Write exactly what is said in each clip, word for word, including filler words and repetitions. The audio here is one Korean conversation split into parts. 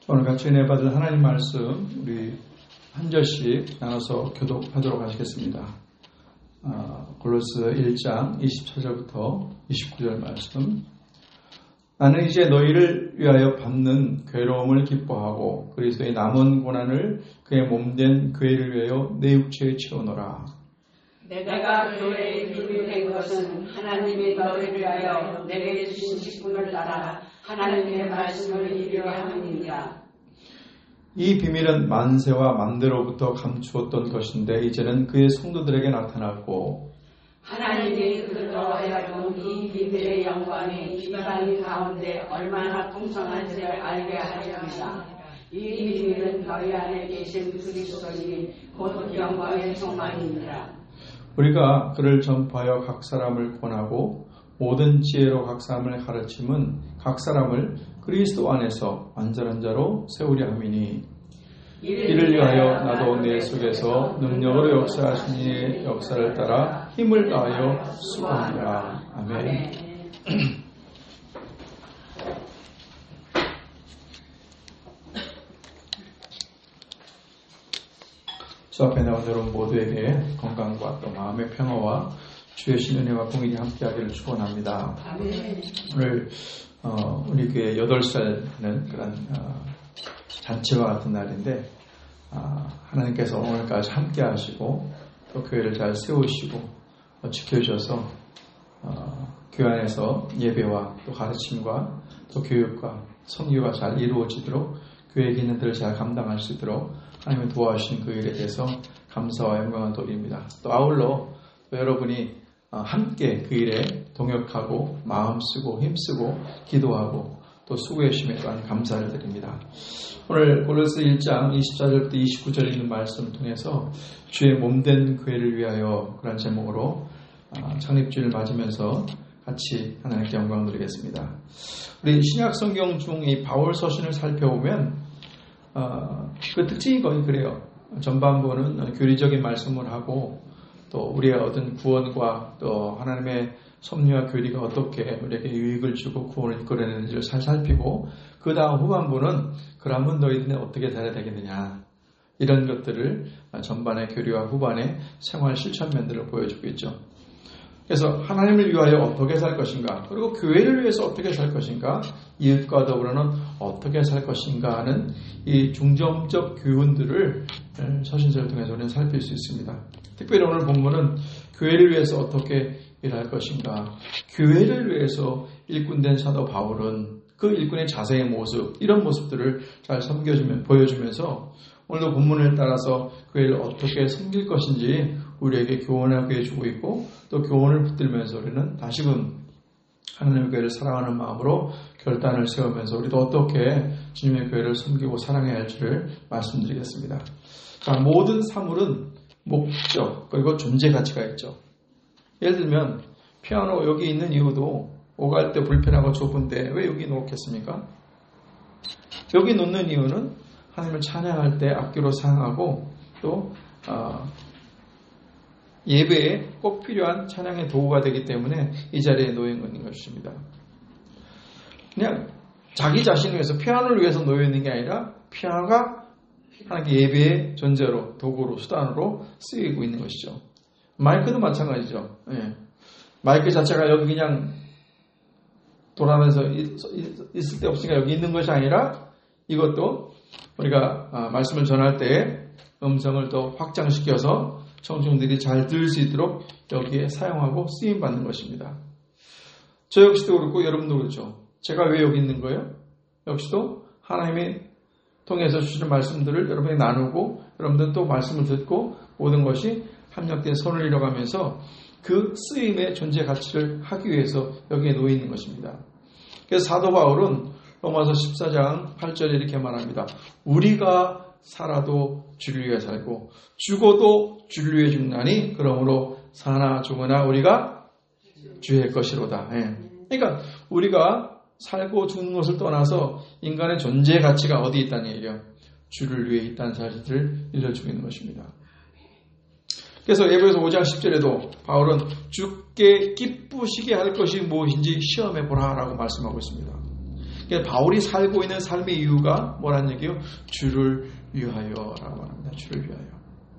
오늘 같이 은혜 받을 하나님 말씀 우리 한 절씩 나눠서 교독하도록 하시겠습니다. 아, 골로새 일 장 이십칠 절부터 이십구 절 말씀. 나는 이제 너희를 위하여 받는 괴로움을 기뻐하고 그리스도의 남은 고난을 그의 몸된 교회를 위하여 내 육체에 채우노라. 내가 교회의 힘이 된 것은 하나님이 너희를 위하여 내게 주신 직분을 따라 하나님의 말씀을 이루려 함이니라. 이 비밀은 만세와 만대로부터 감추었던 것인데 이제는 그의 성도들에게 나타났고 하나님이 그들로 하여금 이 비밀의 영광이 비방인 가운데 얼마나 풍성한지를 알게 하렵니다. 이 비밀은 너희 안에 계신 그리스도인이 곧 영광의 소망이니라. 우리가 그를 전파하여 각 사람을 권하고 모든 지혜로 각 사람을 가르침은 각 사람을 그리스도 안에서 완전한 자로 세우려 함이니 이를 위하여 나도 내 속에서 능력으로 역사하신 이의 역사를 따라 힘을 다하여 수고하리라. 아멘. 주 앞에 나온 여러분 모두에게 건강과 또 마음의 평화와 주의 신은혜와 공의가 함께하기를 축원합니다. 오늘 어, 우리 교회 여덟 살 하는 그런 어, 잔치와 같은 날인데 어, 하나님께서 오늘까지 함께하시고 또 교회를 잘 세우시고 어, 지켜주셔서 어, 교회 안에서 예배와 또 가르침과 또 교육과 선교가 잘 이루어지도록 교회 기능들을 잘 감당할 수 있도록 하나님이 도와주신 그 일에 대해서 감사와 영광을 돌립니다. 또 아울러 또 여러분이 함께 그 일에 동역하고 마음 쓰고 힘쓰고 기도하고 또 수고해 주심에 또한 감사를 드립니다. 오늘 골로새 일 장 이십사 절부터 이십구 절 있는 말씀을 통해서 주의 몸된 교회를 위하여 그런 제목으로 창립주일을 맞으면서 같이 하나님께 영광 드리겠습니다. 우리 신약 성경 중 이 바울 서신을 살펴보면 어, 그 특징이 거의 그래요. 전반부는 교리적인 말씀을 하고 또 우리의 얻은 구원과 또 하나님의 섭리와 교리가 어떻게 우리에게 유익을 주고 구원을 이끌어내는지를 잘 살피고 그 다음 후반부는 그러면 너희들은 어떻게 살아야 되겠느냐 이런 것들을 전반의 교리와 후반의 생활 실천면들을 보여주고 있죠. 그래서 하나님을 위하여 어떻게 살 것인가 그리고 교회를 위해서 어떻게 살 것인가 이웃과 더불어는 어떻게 살 것인가 하는 이 중점적 교훈들을 서신서를 통해서 우리는 살필 수 있습니다. 특별히 오늘 본문은 교회를 위해서 어떻게 일할 것인가 교회를 위해서 일꾼된 사도 바울은 그 일꾼의 자세의 모습 이런 모습들을 잘 섬겨주면 보여주면서 오늘도 본문을 따라서 교회를 어떻게 섬길 것인지 우리에게 교훈하게 해주고 있고 또 교훈을 붙들면서 우리는 다시금 하나님의 교회를 사랑하는 마음으로 결단을 세우면서 우리도 어떻게 주님의 교회를 섬기고 사랑해야 할지를 말씀드리겠습니다. 자, 모든 사물은 목적 그리고 존재 가치가 있죠. 예를 들면 피아노 여기 있는 이유도 오갈 때 불편하고 좁은데 왜 여기 놓겠습니까? 여기 놓는 이유는 하나님을 찬양할 때 악기로 사용하고 또 어, 예배에 꼭 필요한 찬양의 도구가 되기 때문에 이 자리에 놓여 있는 것입니다. 그냥 자기 자신을 위해서 피아노를 위해서 놓여 있는 게 아니라 피아노가 하나님께 예배의 존재로 도구로 수단으로 쓰이고 있는 것이죠. 마이크도 마찬가지죠. 예. 마이크 자체가 여기 그냥 돌아가면서 있을 데 없으니까 여기 있는 것이 아니라 이것도 우리가 말씀을 전할 때 음성을 더 확장시켜서 청중들이 잘 들을 수 있도록 여기에 사용하고 쓰임받는 것입니다. 저 역시도 그렇고 여러분도 그렇죠. 제가 왜 여기 있는 거예요? 역시도 하나님이 통해서 주시는 말씀들을 여러분이 나누고 여러분들은 또 말씀을 듣고 모든 것이 합력된 선을 이뤄가면서 그 쓰임의 존재 가치를 하기 위해서 여기에 놓여 있는 것입니다. 그래서 사도 바울은 로마서 십사 장 팔 절에 이렇게 말합니다. 우리가 살아도 주를 위해 살고 죽어도 주를 위해 죽나니 그러므로 사나 죽으나 우리가 주의 것이로다. 예. 그러니까 우리가 살고 죽는 것을 떠나서 인간의 존재 가치가 어디에 있다는 얘기예요. 주를 위해 있다는 사실을 일러주고 있는 것입니다. 그래서 에베소서 오 장 십 절에도 바울은 주께 기쁘시게 할 것이 무엇인지 시험해 보라라고 말씀하고 있습니다. 그러니까 바울이 살고 있는 삶의 이유가 뭐라는 얘기요? 주를 위하여라고 합니다. 주를 위하여.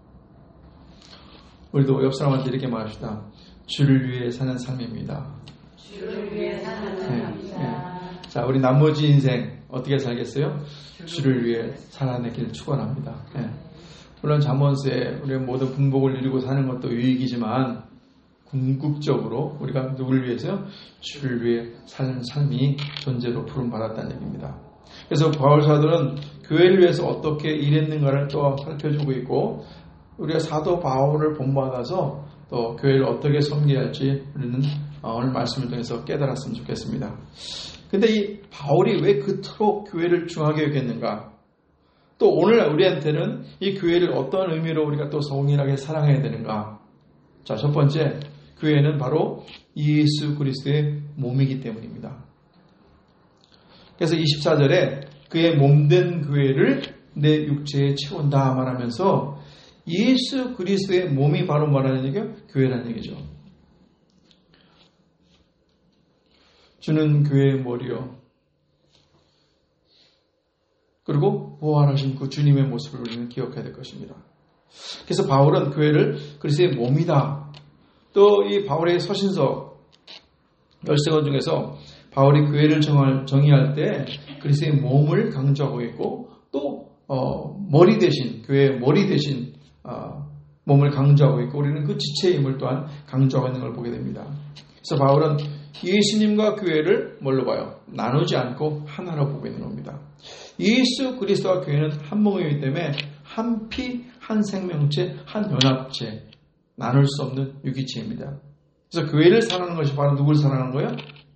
우리도 옆 사람한테 이렇게 말합시다. 주를 위해 사는 삶입니다. 주를 위해 사는 삶입니다. 네, 네. 자, 우리 나머지 인생 어떻게 살겠어요? 주를 위해 살아내기를 축원합니다. 네. 물론 잠언서에 우리가 모든 분복을 누리고 사는 것도 유익이지만 궁극적으로 우리가 누구를 위해서요? 주를 위해 사는 삶이 존재로 부름받았다는 얘기입니다. 그래서 바울 사도는 교회를 위해서 어떻게 일했는가를 또 살펴주고 있고 우리가 사도 바울을 본받아서 또 교회를 어떻게 섬겨야 할지 우리는 오늘 말씀을 통해서 깨달았으면 좋겠습니다. 근데 이 바울이 왜 그토록 교회를 중하게 여겼는가? 또 오늘 우리한테는 이 교회를 어떤 의미로 우리가 또 성실하게 사랑해야 되는가? 자, 첫 번째, 교회는 바로 예수 그리스도의 몸이기 때문입니다. 그래서 이십사 절에 그의 몸된 교회를 내 육체에 채운다 말하면서 예수 그리스도의 몸이 바로 뭐라는 얘기요? 교회라는 얘기죠. 주는 교회의 머리요. 그리고 부활하신 그 주님의 모습을 우리는 기억해야 될 것입니다. 그래서 바울은 교회를 그리스도의 몸이다. 또 이 바울의 서신서 열세 권 중에서 바울이 교회를 정할, 정의할 때 그리스도의 몸을 강조하고 있고 또 어, 머리 대신 교회의 머리 대신 어, 몸을 강조하고 있고 우리는 그 지체의 힘을 또한 강조하고 있는 걸 보게 됩니다. 그래서 바울은 예수님과 교회를 뭘로 봐요? 나누지 않고 하나로 보고 있는 겁니다. 예수 그리스도와 교회는 한 몸이기 때문에 한 피, 한 생명체, 한 연합체, 나눌 수 없는 유기체입니다. 그래서 교회를 사랑하는 것이 바로 누구를 사랑하는 거예요?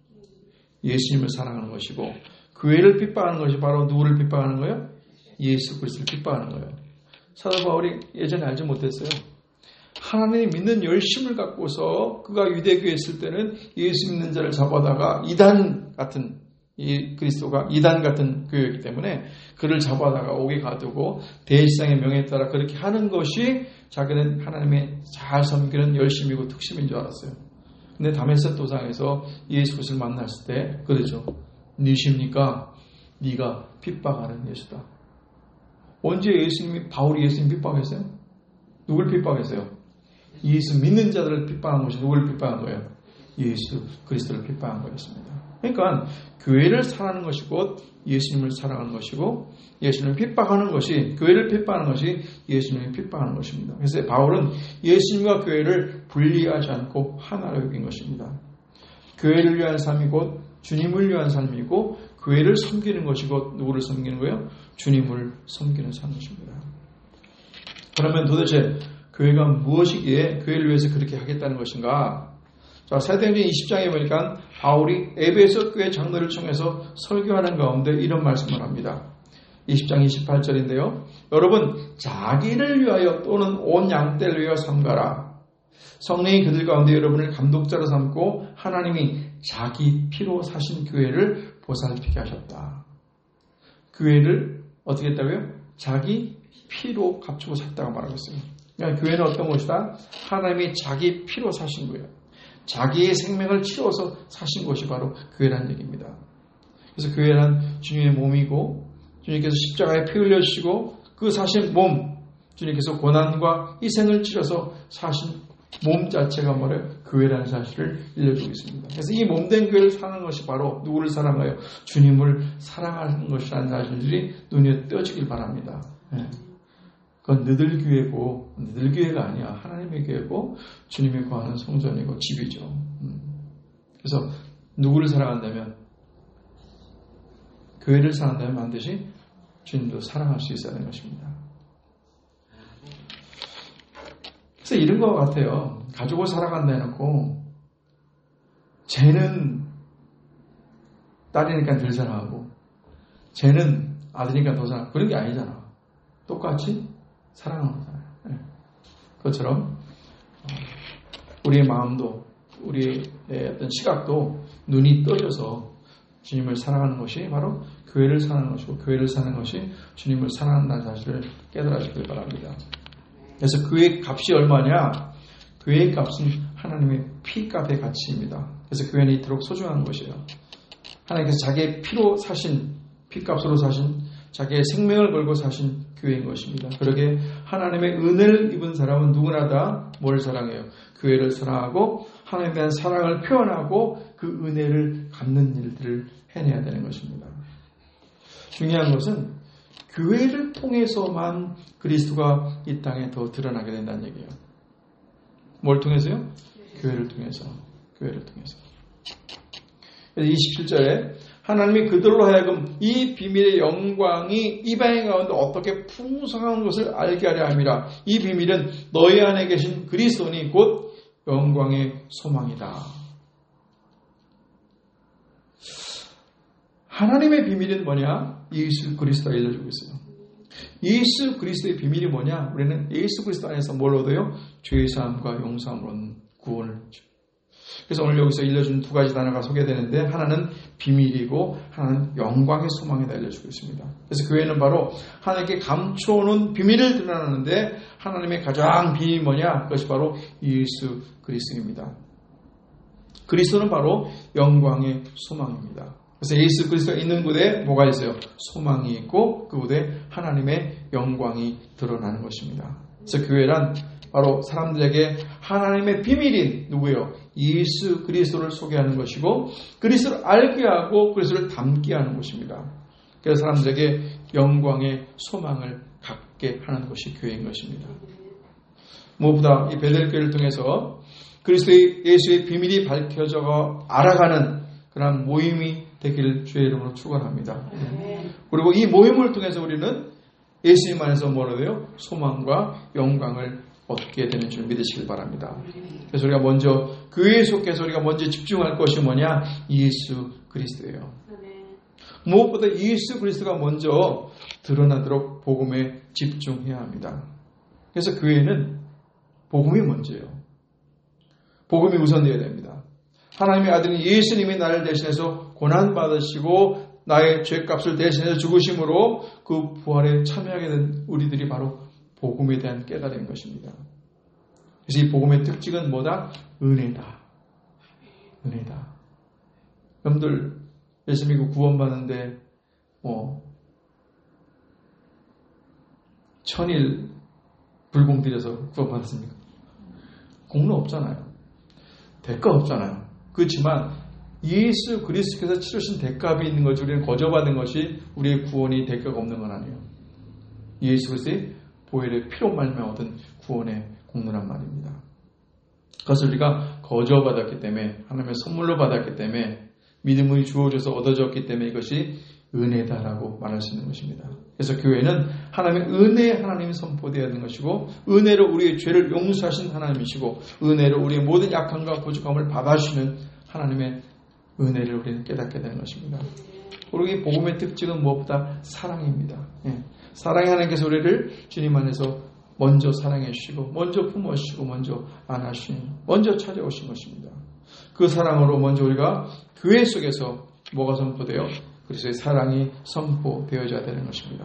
예수님을 사랑하는 것이고 교회를 핍박하는 것이 바로 누구를 핍박하는 거예요? 예수 그리스도를 핍박하는 거예요. 사도 바울이 예전에 알지 못했어요. 하나님 믿는 열심을 갖고서 그가 유대교에 있을 때는 예수 믿는 자를 잡아다가 이단 같은 이 그리스도가 이단 같은 교회이기 때문에 그를 잡아다가 옥에 가두고 대제사장의 명에 따라 그렇게 하는 것이 자기는 하나님의 잘 섬기는 열심이고 특심인 줄 알았어요. 근데 다메섹 도상에서 예수 그리스도를 만났을 때 그러죠. 니십니까? 네가 핍박하는 예수다. 언제 예수님이 바울이 예수님 핍박했어요? 누굴 핍박했어요? 예수 믿는 자들을 핍박한 것이 누구를 핍박한 거예요? 예수 그리스도를 핍박한 거였습니다. 그러니까 교회를 사랑하는 것이 곧 예수님을 사랑하는 것이고 예수님을 핍박하는 것이 교회를 핍박하는 것이 예수님을 핍박하는 것입니다. 그래서 바울은 예수님과 교회를 분리하지 않고 하나로 여긴 것입니다. 교회를 위한 삶이 곧 주님을 위한 삶이고 교회를 섬기는 것이 곧 누구를 섬기는 거예요? 주님을 섬기는 삶입니다. 그러면 도대체 교회가 무엇이기에 교회를 위해서 그렇게 하겠다는 것인가? 자, 사도행전 이십 장에 보니까 바울이 에베소 교회 장로를 청해서 설교하는 가운데 이런 말씀을 합니다. 이십 장 이십팔 절인데요. 여러분, 자기를 위하여 또는 온 양떼를 위하여 삼가라. 성령이 그들 가운데 여러분을 감독자로 삼고 하나님이 자기 피로 사신 교회를 보살피게 하셨다. 교회를 어떻게 했다고요? 자기 피로 값주고 샀다고 말하고 있어요. 그러니까 교회는 어떤 것이다? 하나님이 자기 피로 사신 거예요. 자기의 생명을 치러서 사신 것이 바로 교회라는 얘기입니다. 그래서 교회란 주님의 몸이고 주님께서 십자가에 피 흘려주시고 그 사신 몸, 주님께서 고난과 희생을 치러서 사신 몸 자체가 뭐래요? 교회라는 사실을 일러주고 있습니다. 그래서 이 몸된 교회를 사랑하는 것이 바로 누구를 사랑하여? 주님을 사랑하는 것이라는 사실들이 눈에 띄어지길 바랍니다. 네. 그건 너들 교회고 너들 교회가 아니야. 하나님의 교회고 주님이 거하는 성전이고 집이죠. 그래서 누구를 사랑한다면 교회를 사랑한다면 반드시 주님도 사랑할 수 있어야 하는 것입니다. 그래서 이런 것 같아요. 가족을 사랑한다 해놓고 쟤는 딸이니까 덜 사랑하고 쟤는 아들이니까 더 사랑하고 그런 게 아니잖아. 똑같이 사랑하는 거잖아요. 네. 그것처럼 우리의 마음도 우리의 어떤 시각도 눈이 떠져서 주님을 사랑하는 것이 바로 교회를 사랑하는 것이고 교회를 사는 것이 주님을 사랑한다는 사실을 깨달아주길 바랍니다. 그래서 교회의 값이 얼마냐? 교회의 값은 하나님의 피값의 가치입니다. 그래서 교회는 이토록 소중한 것이에요. 하나님께서 자기의 피로 사신, 피값으로 사신, 자기의 생명을 걸고 사신 교회인 것입니다. 그러게 하나님의 은혜를 입은 사람은 누구나 다 뭘 사랑해요? 교회를 사랑하고 하나님에 대한 사랑을 표현하고 그 은혜를 갚는 일들을 해내야 되는 것입니다. 중요한 것은 교회를 통해서만 그리스도가 이 땅에 더 드러나게 된다는 얘기예요. 뭘 통해서요? 교회를 통해서. 교회를 통해서. 이십칠 절에 하나님이 그들로 하여금 이 비밀의 영광이 이방인 가운데 어떻게 풍성한 것을 알게 하려 함이라. 이 비밀은 너희 안에 계신 그리스도니 곧 영광의 소망이다. 하나님의 비밀은 뭐냐? 예수 그리스도가 알려주고 있어요. 예수 그리스도의 비밀이 뭐냐? 우리는 예수 그리스도 안에서 뭘 얻어요? 죄의 사함과 용서함을 얻는 구원을 주죠. 그래서 오늘 여기서 일러준 두 가지 단어가 소개되는데 하나는 비밀이고 하나는 영광의 소망이다 알려주고 있습니다. 그래서 교회는 바로 하나님께 감춰놓은 비밀을 드러나는데 하나님의 가장 비밀이 뭐냐? 그것이 바로 예수 그리스도입니다. 그리스도는 바로 영광의 소망입니다. 그래서 예수 그리스도가 있는 곳에 뭐가 있어요? 소망이 있고 그 곳에 하나님의 영광이 드러나는 것입니다. 그래서 교회란 바로 사람들에게 하나님의 비밀인 누구예요? 예수 그리스도를 소개하는 것이고 그리스도를 알게 하고 그리스도를 담게 하는 것입니다. 그래서 사람들에게 영광의 소망을 갖게 하는 것이 교회인 것입니다. 무엇보다 이 베델교회를 통해서 그리스도의 예수의 비밀이 밝혀져 알아가는 그런 모임이 되기를 주의 이름으로 축원합니다. 그리고 이 모임을 통해서 우리는 예수님 안에서 뭐라고 해요? 소망과 영광을 얻게 되는 줄 믿으시길 바랍니다. 그래서 우리가 먼저 교회에 속해서 우리가 먼저 집중할 것이 뭐냐? 예수 그리스도예요. 무엇보다 예수 그리스도가 먼저 드러나도록 복음에 집중해야 합니다. 그래서 교회는 복음이 먼저예요. 복음이 우선되어야 됩니다. 하나님의 아들인 예수님이 나를 대신해서 고난받으시고 나의 죄값을 대신해서 죽으심으로 그 부활에 참여하게 된 우리들이 바로 복음에 대한 깨달음인 것입니다. 그래서 이 복음의 특징은 뭐다? 은혜다. 은혜다. 여러분들 예수 믿고 구원받는데 뭐 천일 불공 들여서 구원받았습니까? 공로 없잖아요. 대가 없잖아요. 그렇지만 예수 그리스도께서 치르신 대값이 있는 것이 우리는 거저받은 것이 우리의 구원이 대가가 없는 건 아니에요. 예수 그리스도의 보혈의 피로 말미암아 얻은 구원의 공로란 말입니다. 그것을 우리가 거저받았기 때문에 하나님의 선물로 받았기 때문에 믿음이 주어져서 얻어졌기 때문에 이것이 은혜다라고 말할 수 있는 것입니다. 그래서 교회는 하나님의 은혜의 하나님이 선포되어야 하는 것이고 은혜로 우리의 죄를 용서하신 하나님이시고 은혜로 우리의 모든 약함과 부족함을 받아주시는 하나님의 은혜를 우리는 깨닫게 되는 것입니다. 그리고 이 복음의 특징은 무엇보다 사랑입니다. 예. 사랑의 하나님께서 우리를 주님 안에서 먼저 사랑해 주시고 먼저 품어주시고 먼저 안아주시고 먼저 찾아오신 것입니다. 그 사랑으로 먼저 우리가 교회 속에서 뭐가 선포돼요? 그리스도의 사랑이 선포되어져야 되는 것입니다.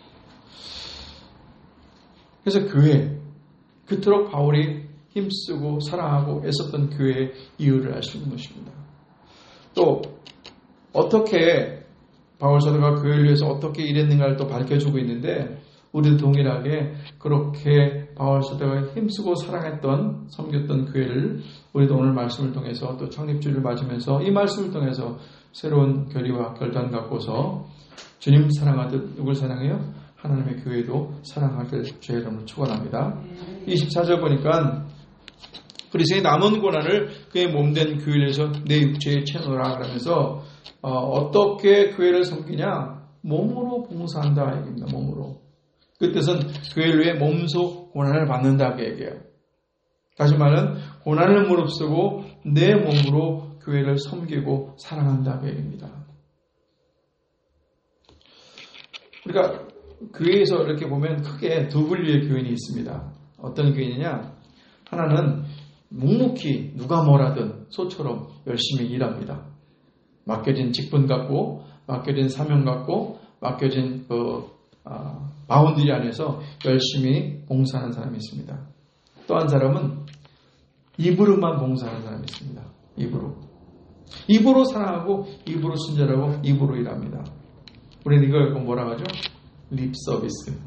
그래서 교회, 그토록 바울이 힘쓰고 사랑하고 애썼던 교회의 이유를 알 수 있는 것입니다. 또 어떻게 바울 사도가 교회를 위해서 어떻게 일했는가를 또 밝혀주고 있는데 우리도 동일하게 그렇게 바울 사도가 힘쓰고 사랑했던 섬겼던 교회를 우리도 오늘 말씀을 통해서 또 창립주일을 맞으면서 이 말씀을 통해서 새로운 결의와 결단 갖고서 주님 사랑하듯 누굴 사랑해요? 하나님의 교회도 사랑하길 주의 이름으로 축원합니다. 이십사 절 보니까 그리스도의 남은 고난을 그의 몸된 교회를 위해서 내 육체에 채우라 그러면서 어, 어떻게 교회를 섬기냐? 몸으로 봉사한다 얘기입니다. 몸으로. 그 뜻은 교회를 위해 몸소 고난을 받는다고 얘기해요. 다시 말하면 고난을 무릅쓰고 내 몸으로 교회를 섬기고 사랑한다고 얘기입니다. 우리가 교회에서 이렇게 보면 크게 두 분류의 교인이 있습니다. 어떤 교인이냐? 하나는 묵묵히 누가 뭐라든 소처럼 열심히 일합니다. 맡겨진 직분 갖고 맡겨진 사명 갖고 맡겨진 그 어, 바운드리 안에서 열심히 봉사하는 사람이 있습니다. 또 한 사람은 입으로만 봉사하는 사람이 있습니다. 입으로. 입으로 사랑하고 입으로 친절하고 입으로 일합니다. 우리는 이걸 뭐라고 하죠? 립 서비스.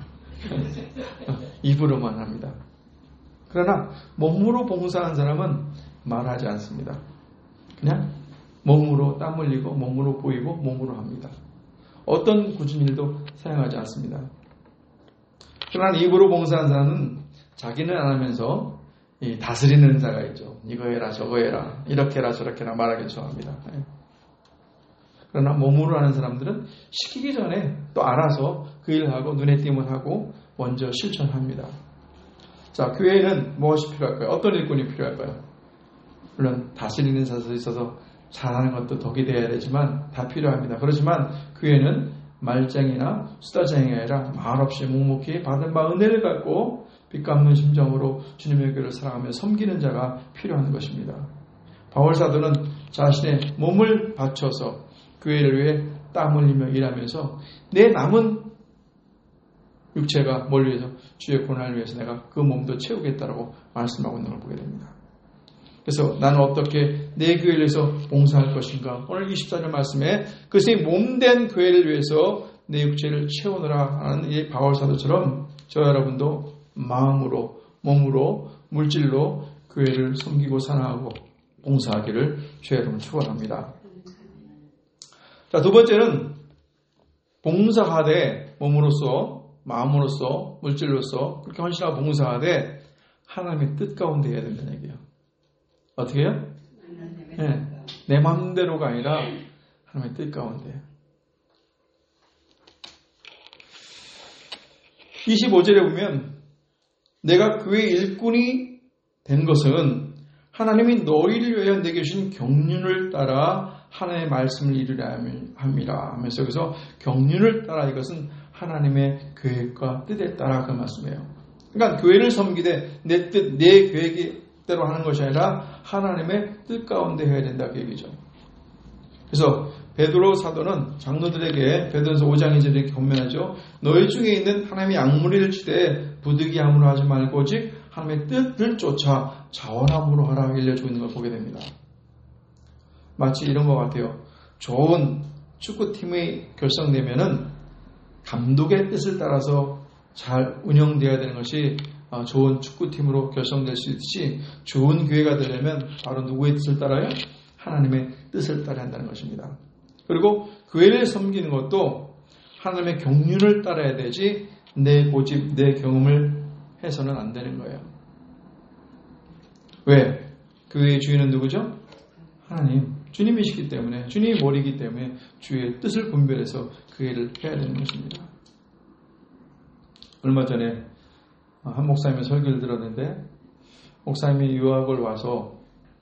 입으로만 합니다. 그러나 몸으로 봉사한 사람은 말하지 않습니다. 그냥 몸으로 땀 흘리고 몸으로 보이고 몸으로 합니다. 어떤 굳은 일도 사용하지 않습니다. 그러나 입으로 봉사한 사람은 자기는 안 하면서 이 다스리는 자가 있죠. 이거 해라 저거 해라 이렇게 해라 저렇게 해라 말하기 좋아합니다. 그러나 몸으로 하는 사람들은 시키기 전에 또 알아서 그 일을 하고 눈에 띄면 하고 먼저 실천합니다. 자, 교회에는 무엇이 필요할까요? 어떤 일꾼이 필요할까요? 물론 다스리는 자세 있어서 잘하는 것도 덕이 되어야 되지만 다 필요합니다. 그렇지만 교회는 말쟁이나 수다쟁이가 아니라 말없이 묵묵히 받은 바 은혜를 갖고 빚 갚는 심정으로 주님의 교회를 사랑하며 섬기는 자가 필요한 것입니다. 바울 사도는 자신의 몸을 바쳐서 교회를 위해 땀 흘리며 일하면서 내 남은 육체가 뭘 위해서? 주의 고난을 위해서 내가 그 몸도 채우겠다라고 말씀하고 있는 걸 보게 됩니다. 그래서 나는 어떻게 내 교회를 위해서 봉사할 것인가? 오늘 이십사 절 말씀에 그것이 몸된 교회를 위해서 내 육체를 채우느라 하는 이 바울 사도처럼 저 여러분도 마음으로, 몸으로, 물질로 교회를 섬기고 사랑하고 봉사하기를 주 여러분 축원합니다. 자, 두 번째는 봉사하되 몸으로써, 마음으로써, 물질로써 그렇게 헌신하고 봉사하되 하나님의 뜻 가운데 해야 된다는 얘기예요. 어떻게 해요? 네, 내 마음대로가 아니라 하나님의 뜻 가운데. 이십오 절에 보면 내가 그의 일꾼이 된 것은 하나님이 너희를 위하여 내게 주신 경륜을 따라 하나님의 말씀을 이루려 함이라 하면서 여기서 경륜을 따라 이것은 하나님의 계획과 뜻에 따라 그 말씀이에요. 그러니까 교회를 섬기되 내 뜻, 내 계획대로 하는 것이 아니라 하나님의 뜻 가운데 해야 된다 그 얘기죠. 그래서 베드로 사도는 장로들에게 베드로서 오 장 이 절에 이렇게 권면하죠. 너희 중에 있는 하나님의 양무리를 치되 부득이함으로 하지 말고 오직 하나님의 뜻을 쫓아 자원함으로 하라 알려주고 있는 걸 보게 됩니다. 마치 이런 것 같아요. 좋은 축구팀이 결성되면은 감독의 뜻을 따라서 잘 운영되어야 되는 것이 좋은 축구팀으로 결성될 수 있듯이 좋은 교회가 되려면 바로 누구의 뜻을 따라요? 하나님의 뜻을 따라야 한다는 것입니다. 그리고 교회를 섬기는 것도 하나님의 경륜을 따라야 되지 내 고집, 내 경험을 해서는 안 되는 거예요. 왜? 교회의 주인은 누구죠? 하나님. 주님이시기 때문에, 주님이 머리이기 때문에 주의 뜻을 분별해서 그 일을 해야 되는 것입니다. 얼마 전에 한 목사님의 설교를 들었는데 목사님이 유학을 와서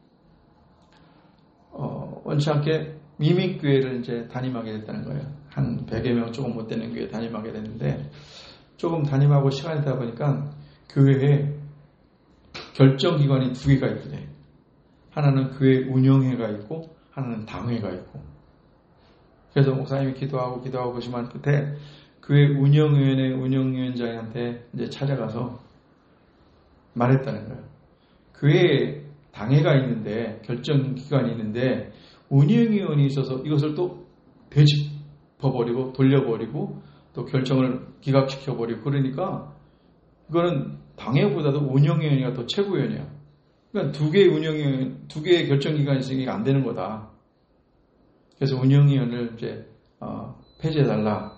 어, 원치 않게 미믹교회를 이제 담임하게 됐다는 거예요. 한 백여 명 조금 못 되는 교회 담임하게 됐는데 조금 담임하고 시간이 되다 보니까 교회에 결정기관이 두 개가 있더래. 하나는 교회 운영회가 있고 하나는 당회가 있고. 그래서 목사님이 기도하고 기도하고 그러시면 끝에 교회 운영위원회 운영위원장한테 이제 찾아가서 말했다는 거예요. 교회에 당회가 있는데 결정기관이 있는데 운영위원이 있어서 이것을 또 되짚어버리고 돌려버리고 또 결정을 기각시켜버리고 그러니까 이거는 당회보다도 운영위원회가 더 최고위원이야. 그러니까 두 개의 운영위원, 두 개의 결정기관이 있으니까 안 되는 거다. 그래서 운영위원을 이제 어, 폐지해달라.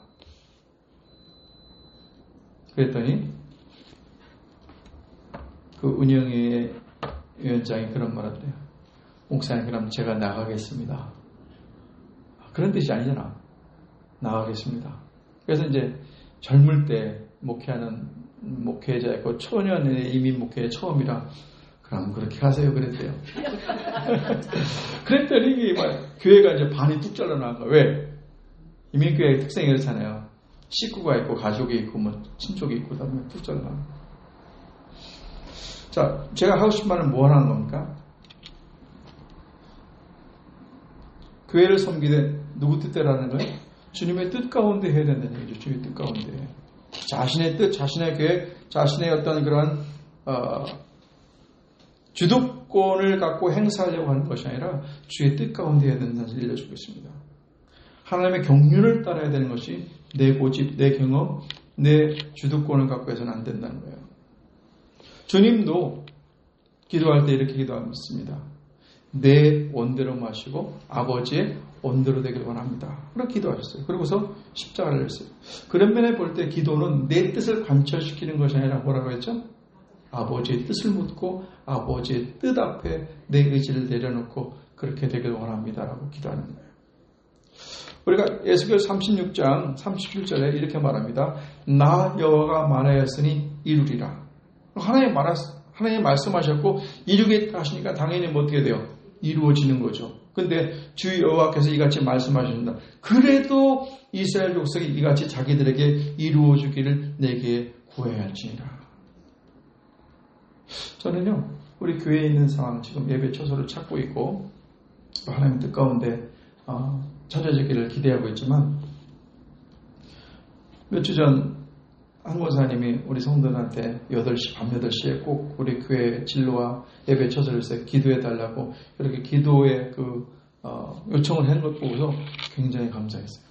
그랬더니 그 운영위의 위원장이 그런 말을 했대요. 목사님 그럼 제가 나가겠습니다. 그런 뜻이 아니잖아. 나가겠습니다. 그래서 이제 젊을 때 목회하는 목회자였고 초년의 이민 목회 처음이라 그럼 그렇게 하세요 그랬대요. 그랬더니 막 교회가 이제 반이 뚝 잘라나간 거야. 왜? 이민교회의 특성이 그렇잖아요. 식구가 있고 가족이 있고 뭐 친족이 있고 그다음에 뚝 잘라나간 거야. 자, 제가 하고 싶은 말은 뭐 하라는 겁니까? 교회를 섬기되 누구 뜻대로 하는 거예요? 주님의 뜻 가운데 해야 된다는 얘기죠. 주님의 뜻 가운데. 자신의 뜻, 자신의 계획, 자신의 어떤 그런 어, 주도 주도권을 갖고 행사하려고 하는 것이 아니라 주의 뜻 가운데 해야 된다는 것을 일러주고 있습니다. 하나님의 경륜을 따라야 되는 것이 내 고집, 내 경험, 내 주도권을 갖고 해서는 안 된다는 거예요. 주님도 기도할 때 이렇게 기도합니다. 내 원대로 마시고 아버지의 원대로 되길 원합니다. 그렇게 기도하셨어요. 그러고서 십자가를 했어요. 그런 면에 볼 때 기도는 내 뜻을 관철시키는 것이 아니라 뭐라고 했죠? 아버지의 뜻을 묻고 아버지의 뜻 앞에 내 의지를 내려놓고 그렇게 되길 원합니다라고 기도하는 거예요. 우리가 에스겔 삼십육 장 삼십칠 절에 이렇게 말합니다. 나 여호와가 말하였으니 이루리라. 하나님 말했, 하나님 말씀하셨고 이루겠다 하시니까 당연히 뭐 어떻게 돼요? 이루어지는 거죠. 근데 주 여호와께서 이같이 말씀하십니다. 그래도 이스라엘 족속이 이같이 자기들에게 이루어주기를 내게 구해야지니라. 저는요, 우리 교회에 있는 상황, 지금 예배 처소를 찾고 있고 하나님 뜻 가운데 어, 찾아지기를 기대하고 있지만 몇 주 전 한 권사님이 우리 성도들한테 여덟 시, 밤 여덟 시에 꼭 우리 교회 진로와 예배 처소를 해서 기도해 달라고 이렇게 기도에 그 어, 요청을 하는 것 보고서 굉장히 감사했어요.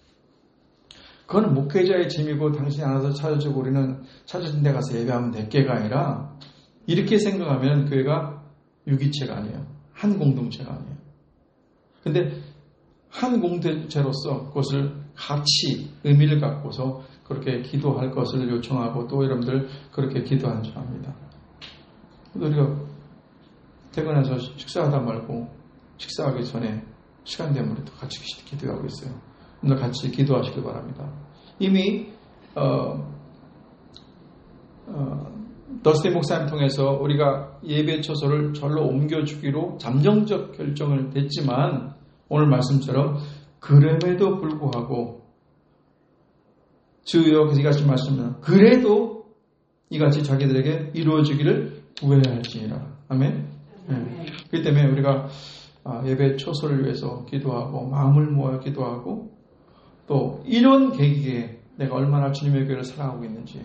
그건 목회자의 짐이고 당신이 알아서 찾아주고 우리는 찾아준 데 가서 예배하면 될 게가 아니라 이렇게 생각하면 교회가 유기체가 아니에요. 한 공동체가 아니에요. 근데 한 공동체로서 그것을 같이 의미를 갖고서 그렇게 기도할 것을 요청하고 또 여러분들 그렇게 기도하는 줄 압니다. 우리가 퇴근해서 식사하다 말고 식사하기 전에 시간 되면 우리도 같이 기도하고 있어요. 오늘 같이 기도하시길 바랍니다. 이미 어, 어, 더스틴 목사님 통해서 우리가 예배 처소를 절로 옮겨주기로 잠정적 결정을 했지만 오늘 말씀처럼 그럼에도 불구하고 주 여호와께서 이같이 말씀하시면 그래도 이같이 자기들에게 이루어지기를 구해야 할지니라. 아멘. 네. 그렇기 때문에 우리가 예배 처소를 위해서 기도하고 마음을 모아 기도하고 또 이런 계기에 내가 얼마나 주님의 교회를 사랑하고 있는지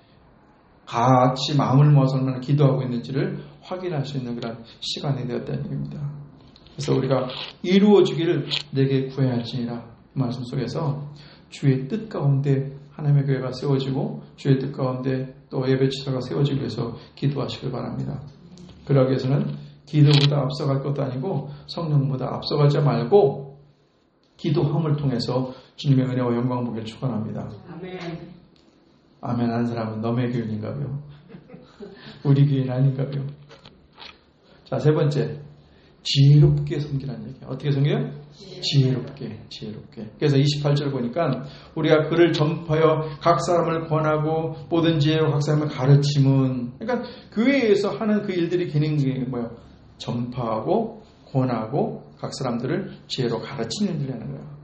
같이 마음을 모아서 얼마나 기도하고 있는지를 확인할 수 있는 그런 시간이 되었다는 얘기입니다. 그래서 우리가 이루어지기를 내게 구해야 할지니라 말씀 속에서 주의 뜻 가운데 하나님의 교회가 세워지고 주의 뜻 가운데 또 예배 처소가 세워지기 위해서 기도하시길 바랍니다. 그러기 위해서는 기도보다 앞서갈 것도 아니고 성령보다 앞서가지 말고 기도함을 통해서 주님의 은혜와 영광 보기를 축원합니다. 아멘. 아멘 하는 사람은 너의 교인인가요? 우리 교인 아닌가요? 자, 세 번째. 지혜롭게 섬기라는 얘기예요. 어떻게 섬겨요? 지혜롭게, 지혜롭게. 그래서 이십팔 절 보니까 우리가 그를 전파하여 각 사람을 권하고 모든 지혜로 각 사람을 가르침은, 그러니까 교회에서 하는 그 일들이 기능이 뭐예요? 전파하고 권하고 각 사람들을 지혜로 가르치는 일을 하는 거예요.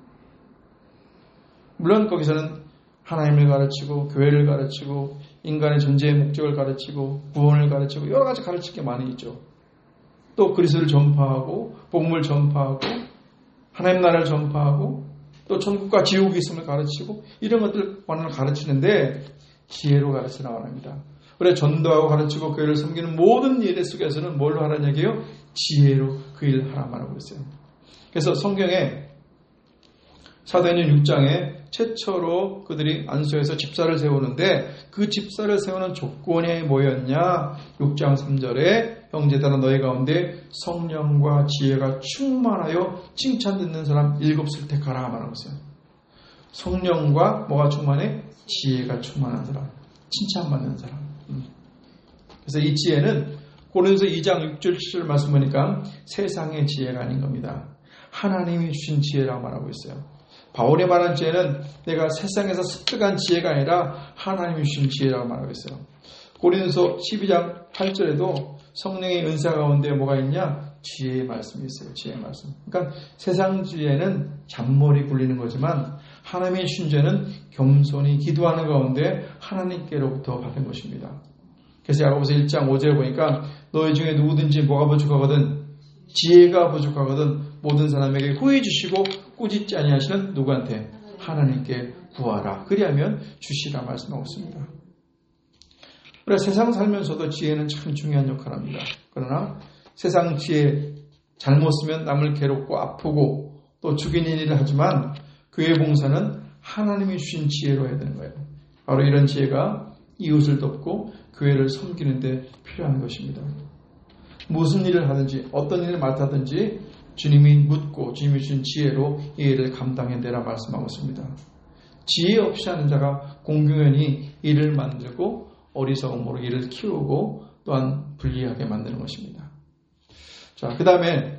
물론 거기서는 하나님을 가르치고 교회를 가르치고 인간의 존재의 목적을 가르치고 구원을 가르치고 여러 가지 가르칠 게 많이 있죠. 또 그리스도를 전파하고 복음을 전파하고 하나님 나라를 전파하고 또 천국과 지옥이 있음을 가르치고 이런 것들 관을 가르치는데 지혜로 가르치라고 합니다. 그래 전도하고 가르치고 교회를 섬기는 모든 일 속에서는 뭘로 하라는 얘기예요? 지혜로 그 일을 하라 말하고 있어요. 그래서 성경에 사도행전 육 장에 최초로 그들이 안수에서 집사를 세우는데 그 집사를 세우는 조건이 뭐였냐? 육 장 삼 절에 형제들아 너희 가운데 성령과 지혜가 충만하여 칭찬 듣는 사람 일곱을 택하라 말하고 있어요. 성령과 뭐가 충만해? 지혜가 충만한 사람, 칭찬받는 사람. 그래서 이 지혜는 고린도서 이 장 육 절 칠 절 말씀 보니까 세상의 지혜가 아닌 겁니다. 하나님이 주신 지혜라고 말하고 있어요. 바울이 말한 지혜는 내가 세상에서 습득한 지혜가 아니라 하나님이 주신 지혜라고 말하고 있어요. 고린도서 십이 장 팔 절에도 성령의 은사 가운데 뭐가 있냐? 지혜의 말씀이 있어요. 지혜의 말씀. 그러니까 세상 지혜는 잔머리 굴리는 거지만 하나님의 주신 지혜는 겸손히 기도하는 가운데 하나님께로부터 받은 것입니다. 그래서 야고보서 일 장 오 절에 보니까 너희 중에 누구든지 뭐가 부족하거든 지혜가 부족하거든 모든 사람에게 후히 주시고 꾸짖지 아니하시는 누구한테? 하나님께 구하라. 그리하면 주시라 말씀하고 있습니다. 우리가 세상 살면서도 지혜는 참 중요한 역할을 합니다. 그러나 세상 지혜 잘못 쓰면 남을 괴롭고 아프고 또 죽이는 일을 하지만 교회 봉사는 하나님이 주신 지혜로 해야 되는 거예요. 바로 이런 지혜가 이웃을 돕고 교회를 섬기는 데 필요한 것입니다. 무슨 일을 하든지 어떤 일을 맡아든지 주님이 묻고 주님이 주신 지혜로 이 일을 감당해내라 말씀하고 있습니다. 지혜 없이 하는 자가 공공연히 일을 만들고 어리석음으로 일을 키우고 또한 불리하게 만드는 것입니다. 자, 그 다음에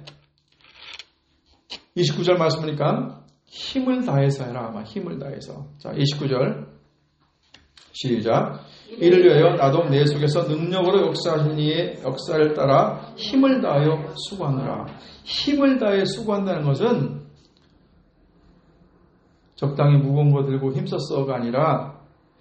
이십구 절 말씀하니까 힘을 다해서 해라. 아마 힘을 다해서. 자, 이십구 절 시작. 이를 위하여 나도 내 속에서 능력으로 역사하신 이의 역사를 따라 힘을 다하여 수고하노라. 힘을 다해 수고한다는 것은 적당히 무거운 거 들고 힘썼어가 아니라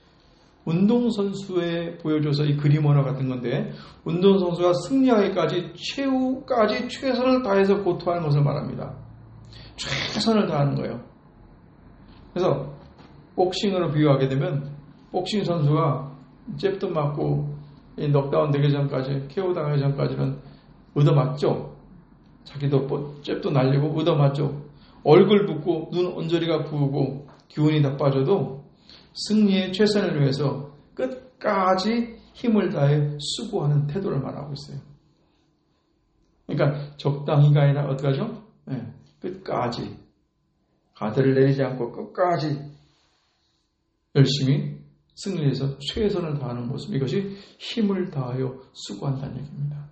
운동선수에 보여줘서 이 그림원화 같은 건데 운동선수가 승리하기까지 최후까지 최선을 다해서 고토하는 것을 말합니다. 최선을 다하는 거예요. 그래서 복싱으로 비유하게 되면 복싱 선수가 잽도 맞고 넉다운 되기 전까지 케오 당하기 전까지는 얻어맞죠. 자기도 잽도 날리고 얻어맞죠. 얼굴 붓고 눈 언저리가 부으고 기운이 다 빠져도 승리의 최선을 위해서 끝까지 힘을 다해 수고하는 태도를 말하고 있어요. 그러니까 적당히가 아니라 어떡하죠? 네, 끝까지 가드를 내리지 않고 끝까지 열심히 승리해서 최선을 다하는 모습, 이것이 힘을 다하여 수고한다는 얘기입니다.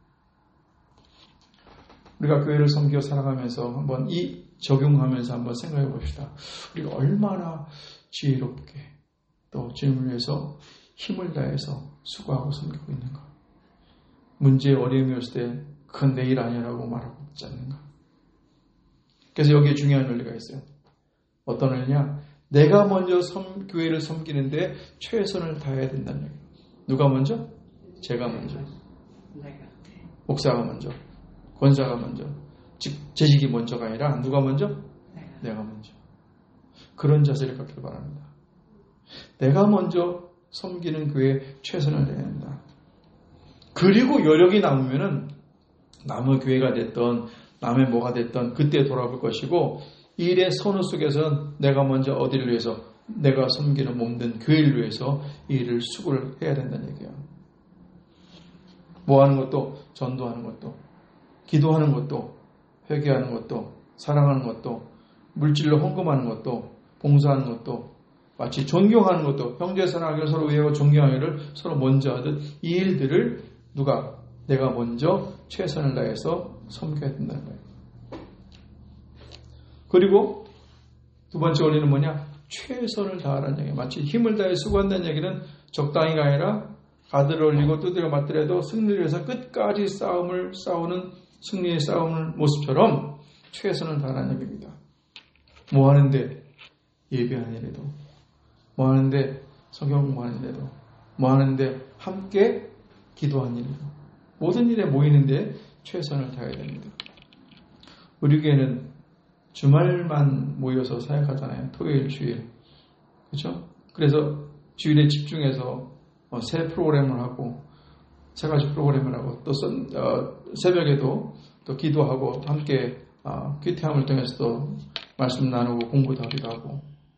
우리가 교회를 섬기고 살아가면서 한번 이 적용하면서 한번 생각해 봅시다. 우리가 얼마나 지혜롭게 또 주님을 위해서 힘을 다해서 수고하고 섬기고 있는가. 문제에 어려움이 왔을 때 그건 내 일 아니라고 말하고 있지 않는가. 그래서 여기에 중요한 논리가 있어요. 어떤 논리냐? 내가 먼저 섬, 교회를 섬기는데 최선을 다해야 된다는 얘기예요. 누가 먼저? 제가 먼저. 목사가 먼저. 권사가 먼저. 즉 재직이 먼저가 아니라 누가 먼저? 내가 먼저. 그런 자세를 갖기를 바랍니다. 내가 먼저 섬기는 교회에 최선을 다해야 한다. 그리고 여력이 남으면은 남의 교회가 됐던 남의 뭐가 됐던 그때 돌아볼 것이고 일의 선우 속에서는 내가 먼저 어디를 위해서 내가 섬기는 몸된 교회를 위해서 이 일을 수고를 해야 된다는 얘기예요. 뭐 하는 것도 전도하는 것도 기도하는 것도 회개하는 것도 사랑하는 것도 물질로 헌금하는 것도 봉사하는 것도 마치 존경하는 것도 형제 사랑하기를 서로 위하고 존경하기를 서로 먼저 하듯 이 일들을 누가 내가 먼저 최선을 다해서 섬겨야 된다는 거예요. 그리고 두 번째 원리는 뭐냐? 최선을 다하라는 얘기예요. 마치 힘을 다해 수고한다는 얘기는 적당히가 아니라 가드를 올리고 두드려 맞더라도 승리를 위해서 끝까지 싸움을 싸우는 승리의 싸우는 모습처럼 최선을 다하라는 얘기입니다. 뭐 하는데? 예배하는 일에도 뭐 하는데? 성경 공부하는 일에도 뭐 하는데? 함께 기도하는 일에도 모든 일에 모이는데 최선을 다해야 됩니다. 우리 교회는 주말만 모여서 사역하잖아요. 토요일, 주일. 그렇죠? 그래서 주일에 집중해서 새 프로그램을 하고 세 가지 프로그램을 하고 또 선, 어, 새벽에도 또 기도하고 함께 어, 큐티함을 통해서 또 말씀 나누고 공부도 하기도 하고.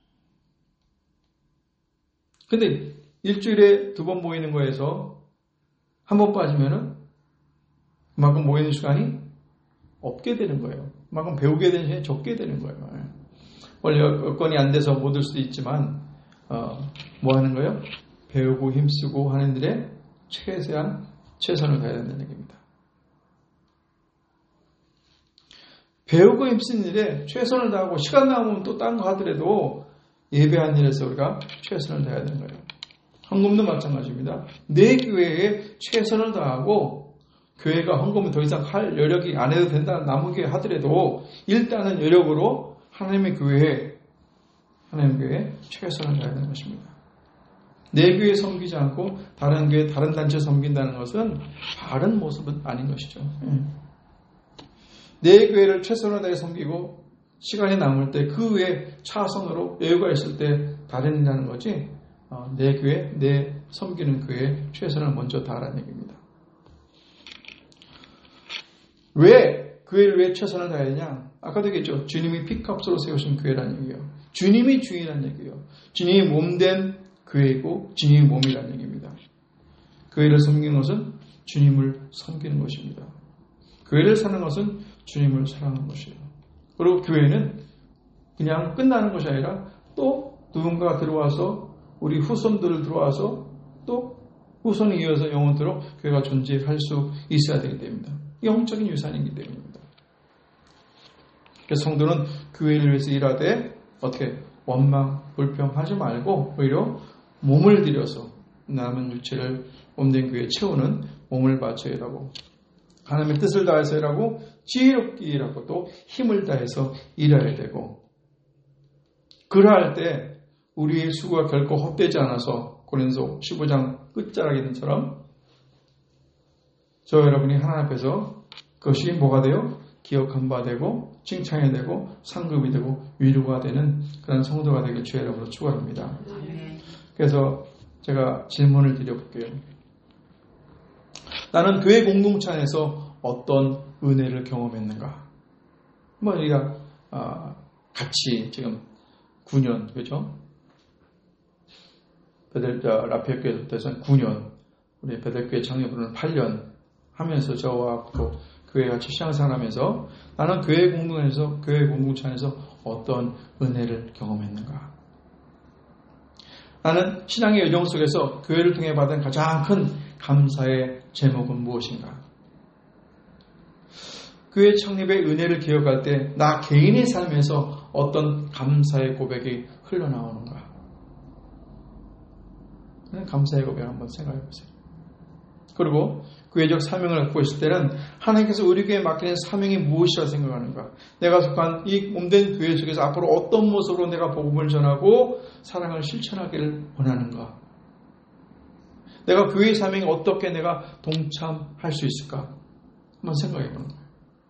근데 일주일에 두 번 모이는 거에서 한 번 빠지면은 그만큼 모이는 시간이 없게 되는 거예요. 그만큼 배우게 되는 시간이 적게 되는 거예요. 원래 여건이 안 돼서 못 올 수도 있지만 어, 뭐 하는 거예요? 배우고 힘쓰고 하는 일에 최대한 최선을 다해야 된다는 얘기입니다. 배우고 힘쓰는 일에 최선을 다하고 시간 남으면 또 딴 거 하더라도 예배한 일에서 우리가 최선을 다해야 되는 거예요. 헌금도 마찬가지입니다. 내 교회에 최선을 다하고 교회가 헌금을 더 이상 할 여력이 안 해도 된다 남은 하더라도 일단은 여력으로 하나님의 교회에 하나님의 교회에 최선을 다해야 되는 것입니다. 내 교회 섬기지 않고 다른 교회 다른 단체 섬긴다는 것은 바른 모습은 아닌 것이죠. 내 교회를 최선을 다해 섬기고 시간이 남을 때 그 외에 차선으로 여유가 있을 때 다른 일하는 거지 내 교회, 내 섬기는 교회에 최선을 먼저 다하라는 얘기입니다. 왜 교회를 왜 최선을 다해야 되냐? 아까도 얘기했죠. 주님이 피값으로 세우신 교회라는 얘기예요. 주님이 주인이라는 얘기예요. 주님이 몸된 교회이고 주님이 몸이라는 얘기입니다. 교회를 섬기는 것은 주님을 섬기는 것입니다. 교회를 사는 것은 주님을 사랑하는 것이에요. 그리고 교회는 그냥 끝나는 것이 아니라 또 누군가 들어와서 우리 후손들을 들어와서 또 후손이 이어서 영원토록 교회가 존재할 수 있어야 되기 때문입니다. 영적인 유산이기 때문입니다. 그래서 성도는 교회를 위해서 일하되 어떻게 원망, 불평하지 말고 오히려 몸을 들여서 남은 육체를 몸된 교회에 채우는 몸을 바쳐 일하고 하나님의 뜻을 다해서 일하고 지혜롭게 일하고 또 힘을 다해서 일해야 되고 그러할 때 우리의 수고가 결코 헛되지 않아서 고린도 십오 장 끝자락에는처럼 저 여러분이 하나님 앞에서 그것이 뭐가 돼요? 기억한 바 되고 칭찬이 되고 상급이 되고 위로가 되는 그런 성도가 되길 주의 이름으로 축원합니다. 그래서 제가 질문을 드려볼게요. 나는 교회 공동체 안에서 어떤 은혜를 경험했는가? 뭐 우리가 어, 같이 지금 구 년 그죠? 베델 라피아교회에서는 구 년, 우리 베델교회 창립으로는 팔 년 하면서 저와 또 교회 같이 신앙생활하면서 나는 교회 공동체에서 교회 공동체 안에서 어떤 은혜를 경험했는가? 나는 신앙의 여정 속에서 교회를 통해 받은 가장 큰 감사의 제목은 무엇인가? 교회 창립의 은혜를 기억할 때 나 개인의 삶에서 어떤 감사의 고백이 흘러나오는가? 감사의 고백을 한번 생각해 보세요. 그리고 교회적 사명을 갖고 있을 때는 하나님께서 우리 교회에 맡기는 사명이 무엇이라 생각하는가? 내가 속한 이 몸된 교회 속에서 앞으로 어떤 모습으로 내가 복음을 전하고 사랑을 실천하기를 원하는가? 내가 교회의 사명에 어떻게 내가 동참할 수 있을까? 한번 생각해 보는 거예요.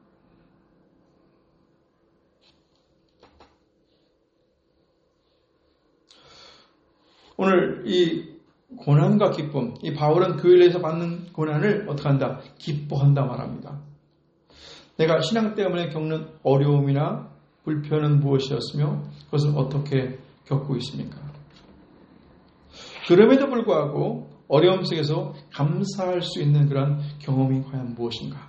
오늘 이 고난과 기쁨, 이 바울은 교회에서 받는 고난을 어떻게 한다? 기뻐한다 말합니다. 내가 신앙 때문에 겪는 어려움이나 불편은 무엇이었으며 그것을 어떻게 겪고 있습니까? 그럼에도 불구하고 어려움 속에서 감사할 수 있는 그런 경험이 과연 무엇인가?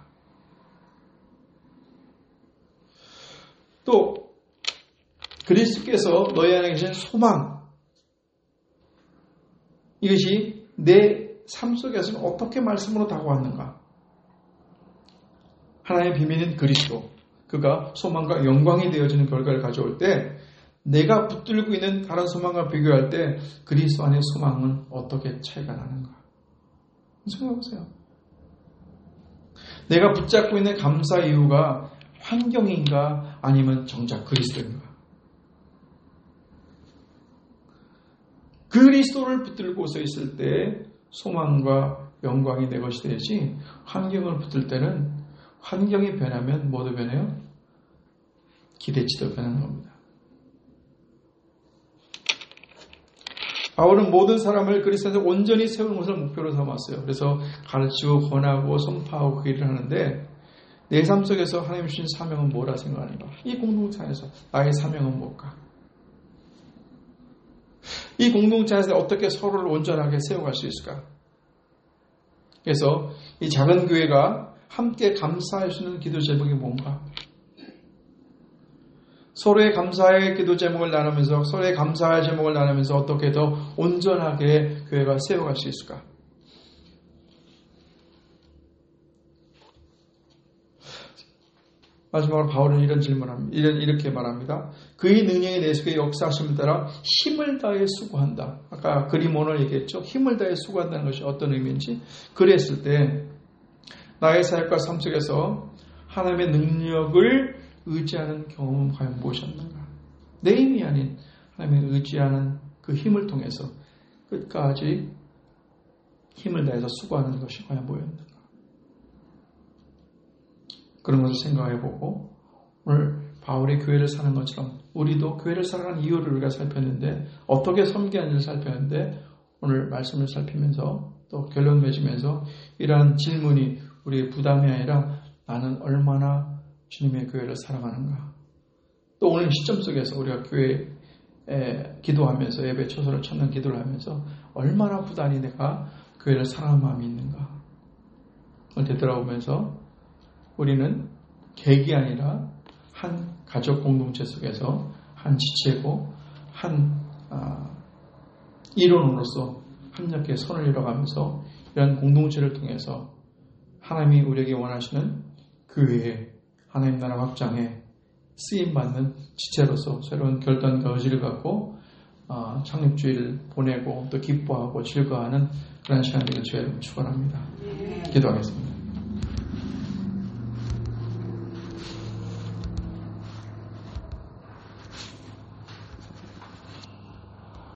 또 그리스도께서 너희 안에 계신 소망, 이것이 내 삶 속에서는 어떻게 말씀으로 다가왔는가? 하나님의 비밀인 그리스도, 그가 소망과 영광이 되어지는 결과를 가져올 때 내가 붙들고 있는 다른 소망과 비교할 때 그리스도 안의 소망은 어떻게 차이가 나는가? 생각해보세요. 내가 붙잡고 있는 감사 이유가 환경인가 아니면 정작 그리스도인가? 그리스도를 붙들고 서 있을 때 소망과 영광이 내 것이 되지 환경을 붙들 때는 환경이 변하면 뭐도 변해요? 기대치도 변하는 겁니다. 바울은 모든 사람을 그리스도에서 온전히 세우는 것을 목표로 삼았어요. 그래서 가르치고 권하고 선포하고 그 일을 하는데 내 삶 속에서 하나님 주신 사명은 뭐라 생각하는가? 이 공동체 안에서 나의 사명은 뭘까? 이 공동체에서 어떻게 서로를 온전하게 세워갈 수 있을까? 그래서 이 작은 교회가 함께 감사할 수 있는 기도 제목이 뭔가? 서로의 감사의 기도 제목을 나누면서 서로의 감사의 제목을 나누면서 어떻게 더 온전하게 교회가 세워갈 수 있을까? 마지막으로 바울은 이런 질문합니다. 이런 이렇게 말합니다. 그의 능력이 내 속에 역사하심을 따라 힘을 다해 수고한다. 아까 그림 오늘 얘기했죠. 힘을 다해 수고한다는 것이 어떤 의미인지. 그랬을 때 나의 사역과 삶 속에서 하나님의 능력을 의지하는 경험은 과연 무엇이었는가? 내 힘이 아닌 하나님의 의지하는 그 힘을 통해서 끝까지 힘을 다해서 수고하는 것이 과연 뭐였는가? 그런 것을 생각해보고 오늘 바울이 교회를 사는 것처럼 우리도 교회를 살아가는 이유를 우리가 살폈는데 어떻게 섬겨야 하는지를 살폈는데 오늘 말씀을 살피면서 또 결론 맺으면서 이러한 질문이 우리의 부담이 아니라 나는 얼마나 주님의 교회를 살아가는가. 또 오늘 시점 속에서 우리가 교회에 기도하면서 예배 초소를 찾는 기도를 하면서 얼마나 부단히 내가 교회를 사랑하는 마음이 있는가. 오늘 되돌아보면서 우리는 객이 아니라 한 가족 공동체 속에서 한 지체고 한 아, 일원으로서 함께 손을 잃어가면서 이런 공동체를 통해서 하나님이 우리에게 원하시는 교회에 하나님 나라 확장에 쓰임받는 지체로서 새로운 결단과 의지를 갖고 어, 창립주의를 보내고 또 기뻐하고 즐거워하는 그런 시간들을 주의 이름 축원합니다. 기도하겠습니다.